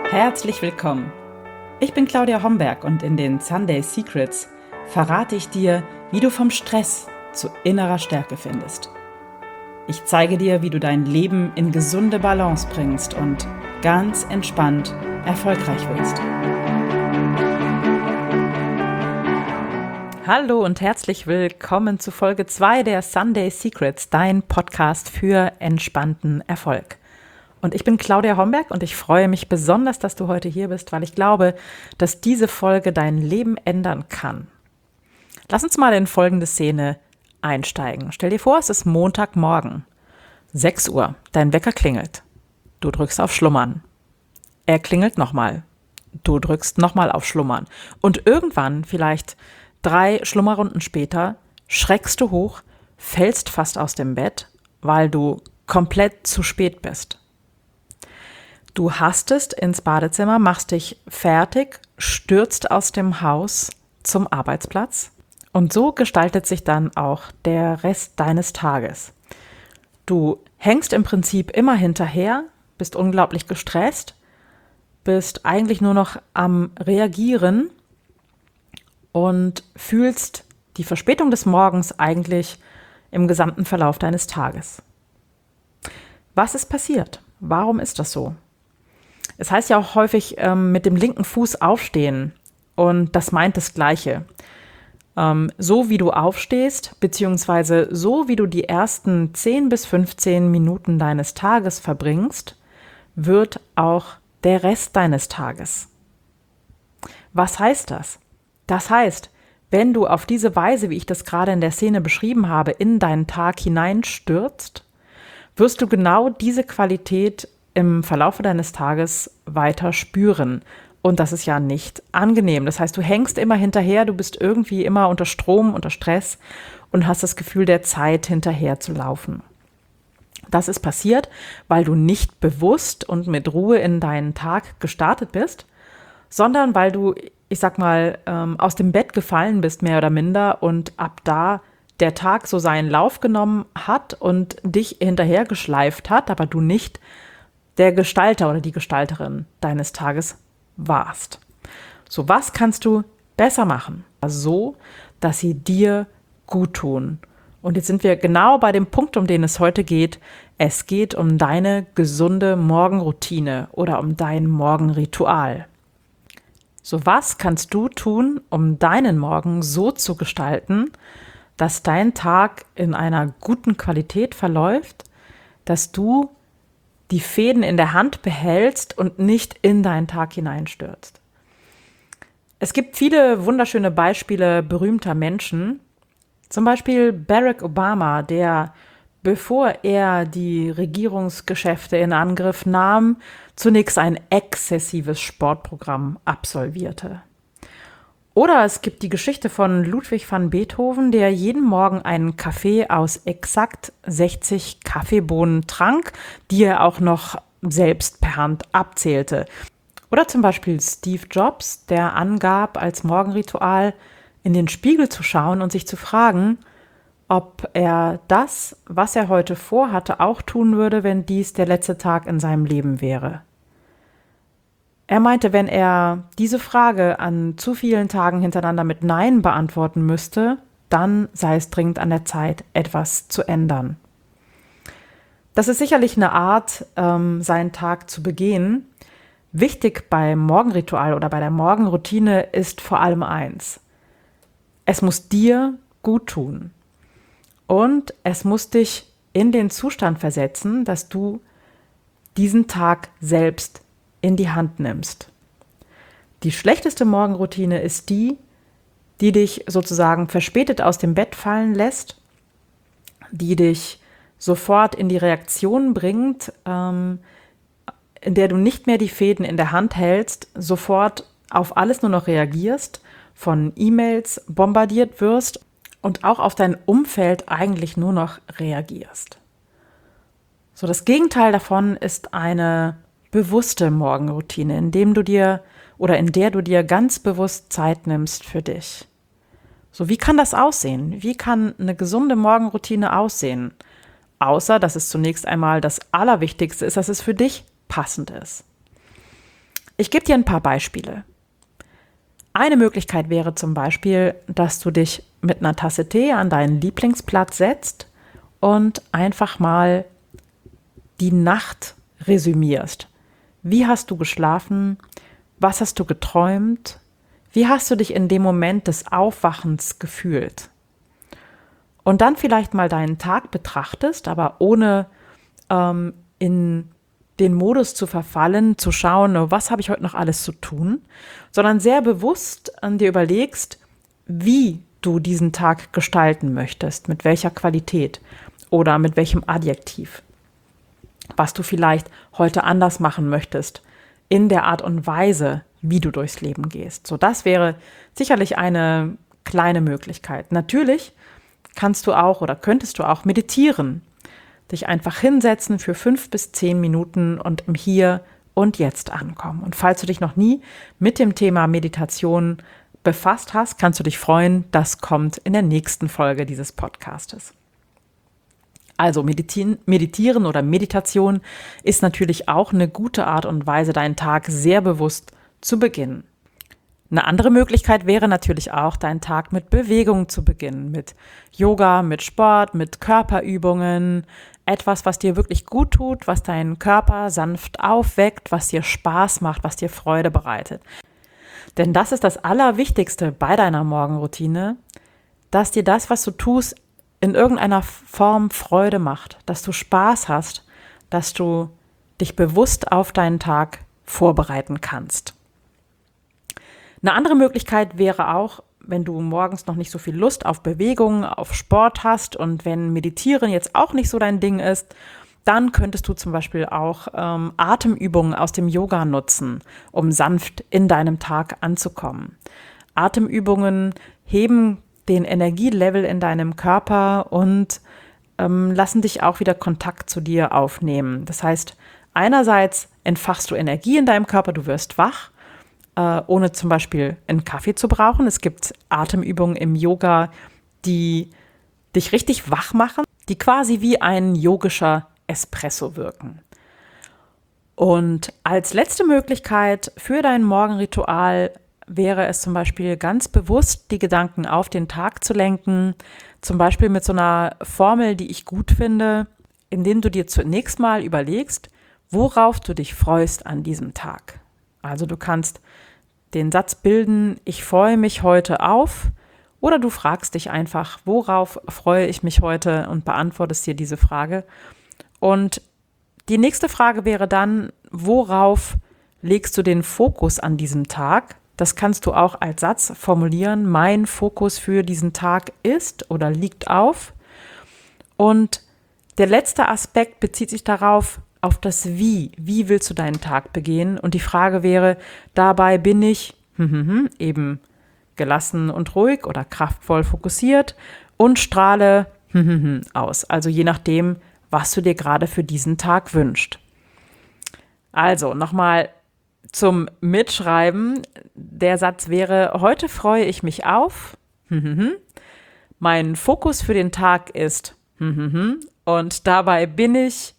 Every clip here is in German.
Herzlich willkommen. Ich bin Claudia Homberg und in den Sunday Secrets verrate ich dir, wie du vom Stress zu innerer Stärke findest. Ich zeige dir, wie du dein Leben in gesunde Balance bringst und ganz entspannt erfolgreich wirst. Hallo und herzlich willkommen zu Folge 2 der Sunday Secrets, dein Podcast für entspannten Erfolg. Und ich bin Claudia Homberg und ich freue mich besonders, dass du heute hier bist, weil ich glaube, dass diese Folge dein Leben ändern kann. Lass uns mal in folgende Szene einsteigen. Stell dir vor, es ist Montagmorgen, 6 Uhr, dein Wecker klingelt. Du drückst auf Schlummern. Er klingelt nochmal. Du drückst nochmal auf Schlummern. Und irgendwann, vielleicht 3 Schlummerrunden später, schreckst du hoch, fällst fast aus dem Bett, weil du komplett zu spät bist. Du hastest ins Badezimmer, machst dich fertig, stürzt aus dem Haus zum Arbeitsplatz und so gestaltet sich dann auch der Rest deines Tages. Du hängst im Prinzip immer hinterher, bist unglaublich gestresst, bist eigentlich nur noch am Reagieren und fühlst die Verspätung des Morgens eigentlich im gesamten Verlauf deines Tages. Was ist passiert? Warum ist das so? Es heißt ja auch häufig mit dem linken Fuß aufstehen und das meint das Gleiche. So wie du aufstehst, beziehungsweise so wie du die ersten 10 bis 15 Minuten deines Tages verbringst, wird auch der Rest deines Tages. Was heißt das? Das heißt, wenn du auf diese Weise, wie ich das gerade in der Szene beschrieben habe, in deinen Tag hineinstürzt, wirst du genau diese Qualität im Verlaufe deines Tages weiter spüren. Und das ist ja nicht angenehm. Das heißt, du hängst immer hinterher, du bist irgendwie immer unter Strom, unter Stress und hast das Gefühl, der Zeit hinterher zu laufen. Das ist passiert, weil du nicht bewusst und mit Ruhe in deinen Tag gestartet bist, sondern weil du, ich sag mal, aus dem Bett gefallen bist, mehr oder minder, und ab da der Tag so seinen Lauf genommen hat und dich hinterher geschleift hat, aber du nicht der Gestalter oder die Gestalterin deines Tages warst. So, was kannst du besser machen? So, dass sie dir gut tun. Und jetzt sind wir genau bei dem Punkt, um den es heute geht. Es geht um deine gesunde Morgenroutine oder um dein Morgenritual. So, was kannst du tun, um deinen Morgen so zu gestalten, dass dein Tag in einer guten Qualität verläuft, dass du die Fäden in der Hand behältst und nicht in deinen Tag hineinstürzt. Es gibt viele wunderschöne Beispiele berühmter Menschen, zum Beispiel Barack Obama, der, bevor er die Regierungsgeschäfte in Angriff nahm, zunächst ein exzessives Sportprogramm absolvierte. Oder es gibt die Geschichte von Ludwig van Beethoven, der jeden Morgen einen Kaffee aus exakt 60 Kaffeebohnen trank, die er auch noch selbst per Hand abzählte. Oder zum Beispiel Steve Jobs, der angab, als Morgenritual in den Spiegel zu schauen und sich zu fragen, ob er das, was er heute vorhatte, auch tun würde, wenn dies der letzte Tag in seinem Leben wäre. Er meinte, wenn er diese Frage an zu vielen Tagen hintereinander mit Nein beantworten müsste, dann sei es dringend an der Zeit, etwas zu ändern. Das ist sicherlich eine Art, seinen Tag zu begehen. Wichtig beim Morgenritual oder bei der Morgenroutine ist vor allem eins: Es muss dir gut tun. Und es muss dich in den Zustand versetzen, dass du diesen Tag selbst in die Hand nimmst. Die schlechteste Morgenroutine ist die dich sozusagen verspätet aus dem Bett fallen lässt, die dich sofort in die Reaktion bringt, in der du nicht mehr die Fäden in der Hand hältst, sofort auf alles nur noch reagierst, von E-Mails bombardiert wirst und auch auf dein Umfeld eigentlich nur noch reagierst. So, das Gegenteil davon ist eine bewusste Morgenroutine, in der du dir ganz bewusst Zeit nimmst für dich. So, wie kann das aussehen? Wie kann eine gesunde Morgenroutine aussehen? Außer, dass es zunächst einmal das Allerwichtigste ist, dass es für dich passend ist. Ich gebe dir ein paar Beispiele. Eine Möglichkeit wäre zum Beispiel, dass du dich mit einer Tasse Tee an deinen Lieblingsplatz setzt und einfach mal die Nacht resümierst. Wie hast du geschlafen? Was hast du geträumt? Wie hast du dich in dem Moment des Aufwachens gefühlt? Und dann vielleicht mal deinen Tag betrachtest, aber ohne in den Modus zu verfallen, zu schauen, was habe ich heute noch alles zu tun, sondern sehr bewusst an dir überlegst, wie du diesen Tag gestalten möchtest, mit welcher Qualität oder mit welchem Adjektiv, was du vielleicht heute anders machen möchtest, in der Art und Weise, wie du durchs Leben gehst. So, das wäre sicherlich eine kleine Möglichkeit. Natürlich kannst du auch oder könntest du auch meditieren, dich einfach hinsetzen für 5 bis 10 Minuten und im Hier und Jetzt ankommen. Und falls du dich noch nie mit dem Thema Meditation befasst hast, kannst du dich freuen, das kommt in der nächsten Folge dieses Podcastes. Also meditieren oder Meditation ist natürlich auch eine gute Art und Weise, deinen Tag sehr bewusst zu beginnen. Eine andere Möglichkeit wäre natürlich auch, deinen Tag mit Bewegung zu beginnen, mit Yoga, mit Sport, mit Körperübungen, etwas, was dir wirklich gut tut, was deinen Körper sanft aufweckt, was dir Spaß macht, was dir Freude bereitet. Denn das ist das Allerwichtigste bei deiner Morgenroutine, dass dir das, was du tust, in irgendeiner Form Freude macht, dass du Spaß hast, dass du dich bewusst auf deinen Tag vorbereiten kannst. Eine andere Möglichkeit wäre auch, wenn du morgens noch nicht so viel Lust auf Bewegung, auf Sport hast und wenn Meditieren jetzt auch nicht so dein Ding ist, dann könntest du zum Beispiel auch Atemübungen aus dem Yoga nutzen, um sanft in deinem Tag anzukommen. Atemübungen heben den Energielevel in deinem Körper und lassen dich auch wieder Kontakt zu dir aufnehmen. Das heißt, einerseits entfachst du Energie in deinem Körper, du wirst wach, ohne zum Beispiel einen Kaffee zu brauchen. Es gibt Atemübungen im Yoga, die dich richtig wach machen, die quasi wie ein yogischer Espresso wirken. Und als letzte Möglichkeit für dein Morgenritual wäre es zum Beispiel ganz bewusst, die Gedanken auf den Tag zu lenken, zum Beispiel mit so einer Formel, die ich gut finde, indem du dir zunächst mal überlegst, worauf du dich freust an diesem Tag. Also du kannst den Satz bilden, ich freue mich heute auf, oder du fragst dich einfach, worauf freue ich mich heute und beantwortest dir diese Frage. Und die nächste Frage wäre dann, worauf legst du den Fokus an diesem Tag? Das kannst du auch als Satz formulieren, mein Fokus für diesen Tag ist oder liegt auf. Und der letzte Aspekt bezieht sich darauf, auf das Wie. Wie willst du deinen Tag begehen? Und die Frage wäre, dabei bin ich eben gelassen und ruhig oder kraftvoll fokussiert und strahle aus. Also je nachdem, was du dir gerade für diesen Tag wünschst. Also nochmal zum Mitschreiben. Der Satz wäre, heute freue ich mich auf. Mein Fokus für den Tag ist und dabei bin ich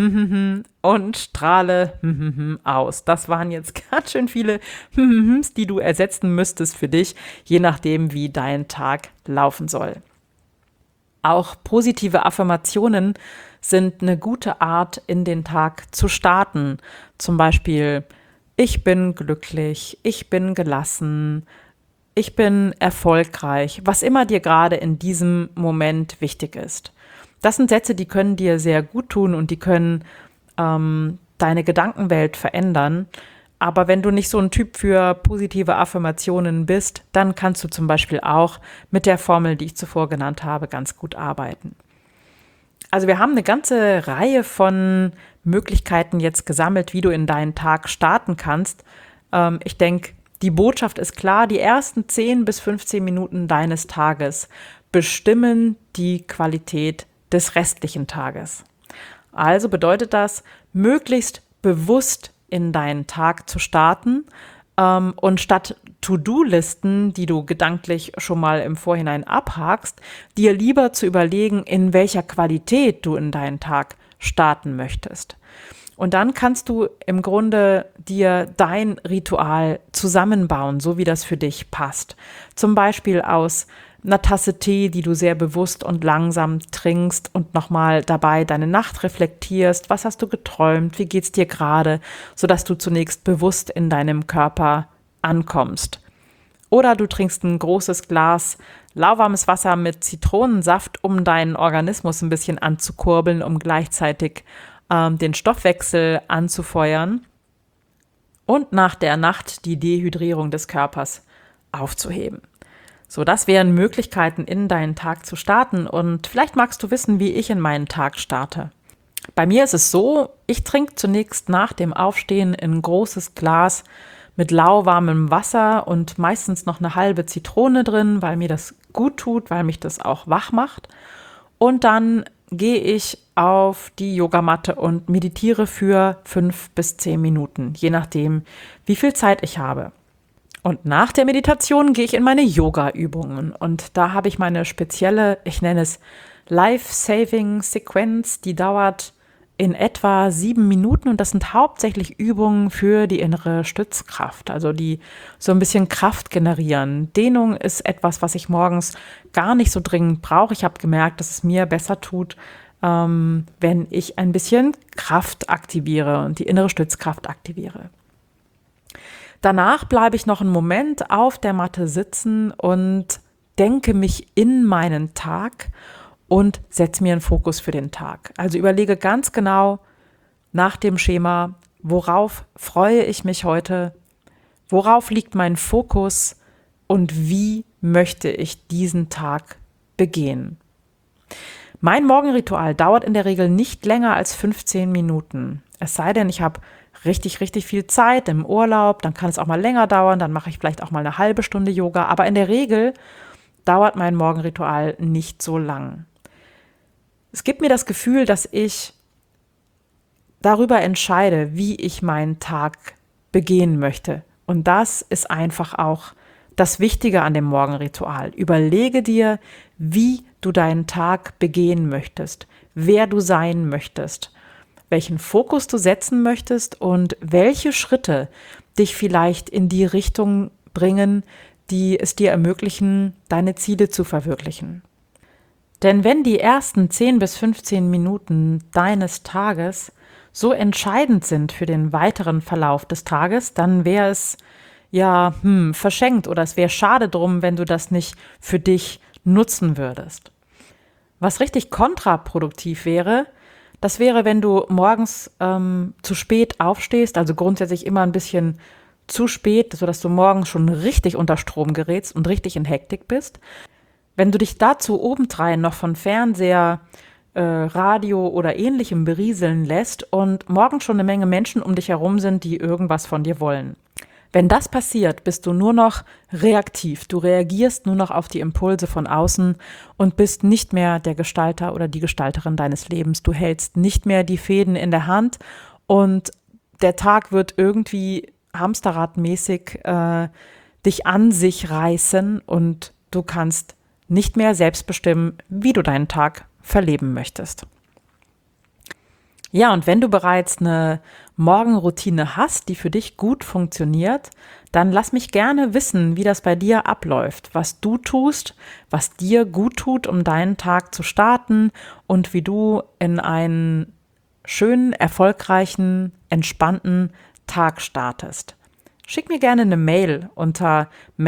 und strahle aus. Das waren jetzt ganz schön viele die du ersetzen müsstest für dich, je nachdem, wie dein Tag laufen soll. Auch positive Affirmationen sind eine gute Art, in den Tag zu starten. Zum Beispiel, ich bin glücklich, ich bin gelassen, ich bin erfolgreich, was immer dir gerade in diesem Moment wichtig ist. Das sind Sätze, die können dir sehr gut tun und die können deine Gedankenwelt verändern. Aber wenn du nicht so ein Typ für positive Affirmationen bist, dann kannst du zum Beispiel auch mit der Formel, die ich zuvor genannt habe, ganz gut arbeiten. Also wir haben eine ganze Reihe von Möglichkeiten jetzt gesammelt, wie du in deinen Tag starten kannst. Ich denke, die Botschaft ist klar, die ersten 10 bis 15 Minuten deines Tages bestimmen die Qualität des restlichen Tages. Also bedeutet das, möglichst bewusst in deinen Tag zu starten und statt To-Do-Listen, die du gedanklich schon mal im Vorhinein abhakst, dir lieber zu überlegen, in welcher Qualität du in deinen Tag starten möchtest. Und dann kannst du im Grunde dir dein Ritual zusammenbauen, so wie das für dich passt. Zum Beispiel aus einer Tasse Tee, die du sehr bewusst und langsam trinkst und nochmal dabei deine Nacht reflektierst. Was hast du geträumt? Wie geht's dir gerade? Sodass du zunächst bewusst in deinem Körper ankommst. Oder du trinkst ein großes Glas lauwarmes Wasser mit Zitronensaft, um deinen Organismus ein bisschen anzukurbeln, um gleichzeitig den Stoffwechsel anzufeuern und nach der Nacht die Dehydrierung des Körpers aufzuheben. So, das wären Möglichkeiten, in deinen Tag zu starten. Und vielleicht magst du wissen, wie ich in meinen Tag starte. Bei mir ist es so, ich trinke zunächst nach dem Aufstehen ein großes Glas mit lauwarmem Wasser und meistens noch eine halbe Zitrone drin, weil mir das gut tut, weil mich das auch wach macht. Und dann gehe ich auf die Yogamatte und meditiere für 5 bis 10 Minuten, je nachdem, wie viel Zeit ich habe. Und nach der Meditation gehe ich in meine Yoga-Übungen. Und da habe ich meine spezielle, ich nenne es Life-Saving-Sequenz, die dauert in etwa 7 Minuten. Und das sind hauptsächlich Übungen für die innere Stützkraft, also die so ein bisschen Kraft generieren. Dehnung ist etwas, was ich morgens gar nicht so dringend brauche. Ich habe gemerkt, dass es mir besser tut, wenn ich ein bisschen Kraft aktiviere und die innere Stützkraft aktiviere. Danach bleibe ich noch einen Moment auf der Matte sitzen und denke mich in meinen Tag und setze mir einen Fokus für den Tag. Also überlege ganz genau nach dem Schema, worauf freue ich mich heute, worauf liegt mein Fokus und wie möchte ich diesen Tag begehen. Mein Morgenritual dauert in der Regel nicht länger als 15 Minuten. Es sei denn, ich habe richtig viel Zeit im Urlaub, dann kann es auch mal länger dauern, dann mache ich vielleicht auch mal eine halbe Stunde Yoga, aber in der Regel dauert mein Morgenritual nicht so lang. Es gibt mir das Gefühl, dass ich darüber entscheide, wie ich meinen Tag begehen möchte. Und das ist einfach auch das Wichtige an dem Morgenritual. Überlege dir, wie du deinen Tag begehen möchtest, wer du sein möchtest, welchen Fokus du setzen möchtest und welche Schritte dich vielleicht in die Richtung bringen, die es dir ermöglichen, deine Ziele zu verwirklichen. Denn wenn die ersten 10 bis 15 Minuten deines Tages so entscheidend sind für den weiteren Verlauf des Tages, dann wäre es verschenkt oder es wäre schade drum, wenn du das nicht für dich nutzen würdest. Was richtig kontraproduktiv wäre, das wäre, wenn du morgens zu spät aufstehst, also grundsätzlich immer ein bisschen zu spät, sodass du morgens schon richtig unter Strom gerätst und richtig in Hektik bist. Wenn du dich dazu obendrein noch von Fernseher, Radio oder Ähnlichem berieseln lässt und morgens schon eine Menge Menschen um dich herum sind, die irgendwas von dir wollen. Wenn das passiert, bist du nur noch reaktiv. Du reagierst nur noch auf die Impulse von außen und bist nicht mehr der Gestalter oder die Gestalterin deines Lebens. Du hältst nicht mehr die Fäden in der Hand und der Tag wird irgendwie hamsterradmäßig dich an sich reißen und du kannst nicht mehr selbst bestimmen, wie du deinen Tag verleben möchtest. Ja, und wenn du bereits eine Morgenroutine hast, die für dich gut funktioniert, dann lass mich gerne wissen, wie das bei dir abläuft, was du tust, was dir gut tut, um deinen Tag zu starten und wie du in einen schönen, erfolgreichen, entspannten Tag startest. Schick mir gerne eine Mail unter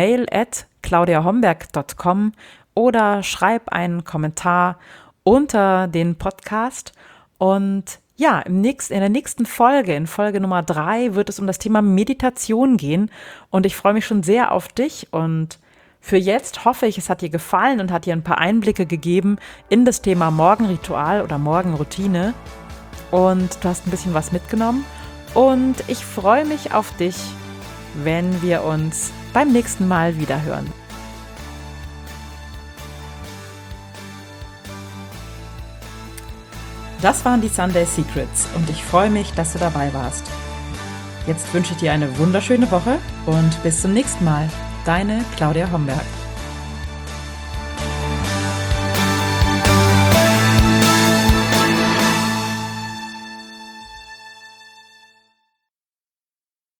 mail@claudiahomberg.com oder schreib einen Kommentar unter den Podcast. Und ja, in der nächsten Folge, in Folge Nummer 3, wird es um das Thema Meditation gehen. Und ich freue mich schon sehr auf dich. Und für jetzt hoffe ich, es hat dir gefallen und hat dir ein paar Einblicke gegeben in das Thema Morgenritual oder Morgenroutine. Und du hast ein bisschen was mitgenommen. Und ich freue mich auf dich, wenn wir uns beim nächsten Mal wieder hören. Das waren die Sunday Secrets und ich freue mich, dass du dabei warst. Jetzt wünsche ich dir eine wunderschöne Woche und bis zum nächsten Mal. Deine Claudia Homberg.